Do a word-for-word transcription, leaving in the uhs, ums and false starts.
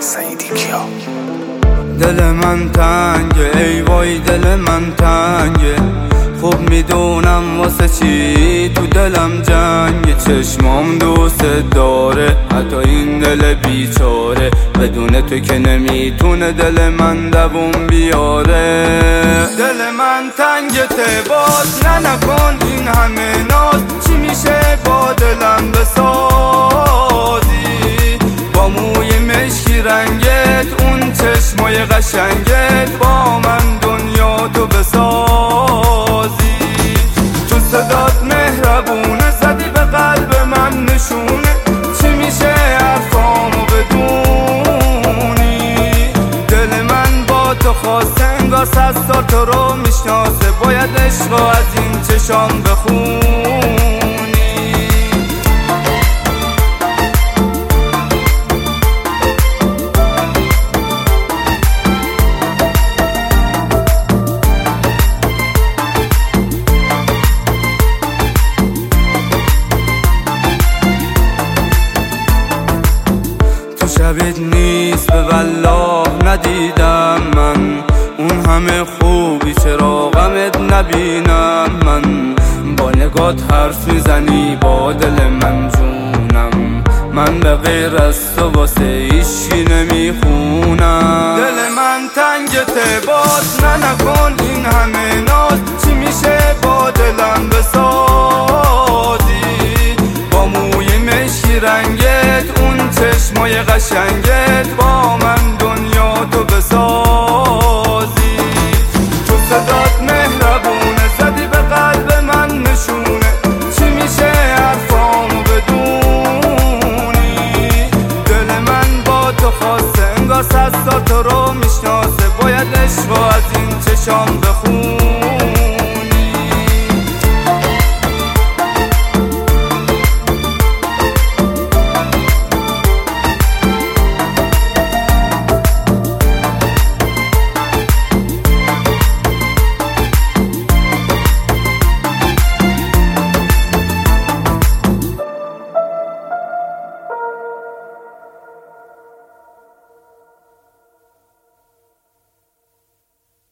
سعیدی کیا. دل من تنگه ای وای دل من تنگه، خوب میدونم واسه چی تو دلم جنگه. چشمام دوست داره حتی این دل بیچاره، بدون تو که نمیتونه دل من دووم بیاره. دل من تنگه ته باز نه نکن این همه ناز، چی میشه با دلم بسازی؟ با موی مشکی رنگت اون چشمای قشنگت، با من دنیا تو بسازی. تو صدات مهربونه زدی به قلب من نشونه، چی میشه حرفامو بدونی؟ دل من با تو خواسته انگار صد سال تو رو میشناسه، باید عشق از این چشام بخونی. شبیت نیست به والله ندیدم من، اون همه خوبی چرا غمت نبینم من؟ با نگات حرف میزنی با دل من جونم، من به غیر از تو واسه ایشی نمیخونم. دل من تنگته باز نه نکن این همه ناز، چی میشه با دلم بسازی؟ با موی مشکی رنگت اون چشمای قشنگت، با من دنیا تو بسازی. تو صدات مهربونه زدی به قلب من نشونه، چی میشه حرفامو بدونی؟ دل من با تو خواسته انگار صد سال